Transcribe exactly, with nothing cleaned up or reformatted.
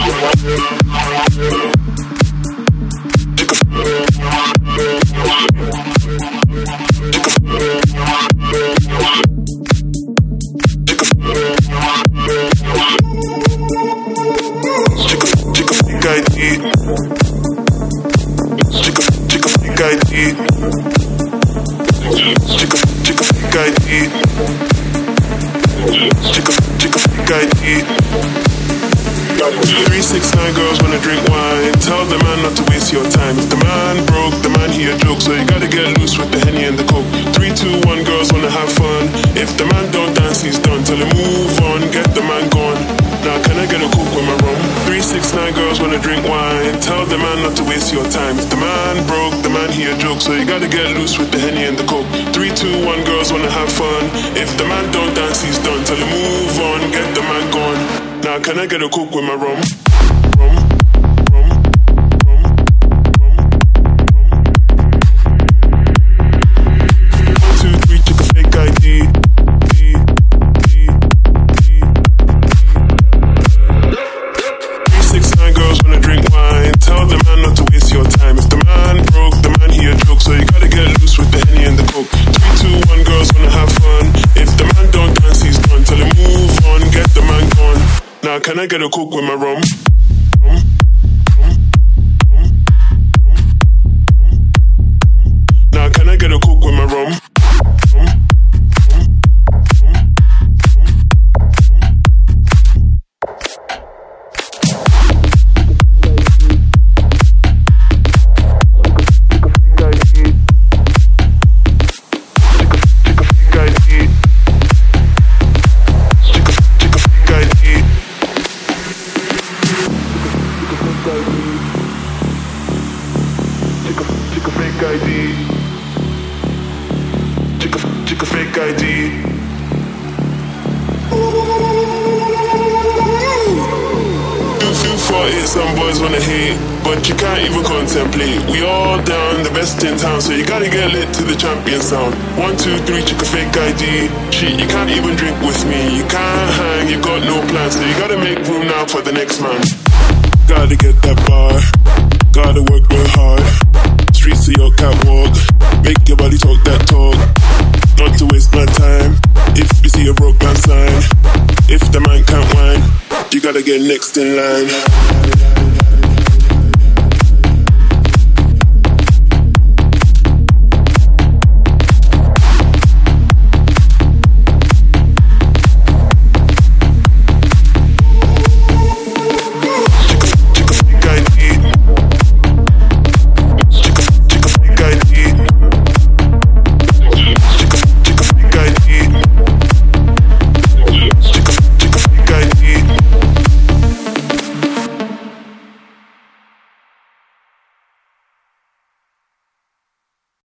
three six nine girls wanna drink wine. Tell the man not to waste your time. If the man broke, the man he a joke, so you gotta get loose with the Henny and the Coke. Three two one girls wanna have fun. If the man don't dance, he's done. Tell him move on, get the man gone. Now can I get a Coke with my rum? Three six nine girls wanna drink wine. Tell the man not to waste your time. If the man broke, the man he a joke, so you gotta get loose with the Henny and the Coke. Three two one girls wanna have fun. If the man don't dance, he's done. Tell him move on, get the man gone. Now can I get a Coke with my rum? Rum, rum, rum, rum, rum. One, two, three, check a fake I D. D, D, D. Three, six, nine girls wanna drink wine. Tell the man not to waste your time. If the man broke, the man he a joke, so you gotta get loose with the Henny and the Coke. Three, two, one girls wanna have fun. If the man don't dance, he's done. Tell him move on, get the man gone. Now can I get a Coke with my rum? Rum, rum, rum, rum, rum. Now can I get a Coke with my rum? Rum, rum, rum, I D. Check a, check a fake I D. two forty, some boys wanna hate, but you can't even contemplate. We all down, the best in town, so you gotta get lit to the champion sound. One, two, three, check a fake I D. Shit, you can't even drink with me. You can't hang, you got no plans, so you gotta make room now for the next man. Gotta get that bar, gotta work real hard. Streets to your catwalk, make your body talk that talk. Not to waste my time, if you see a broke man sign. If the man can't whine, you gotta get next in line.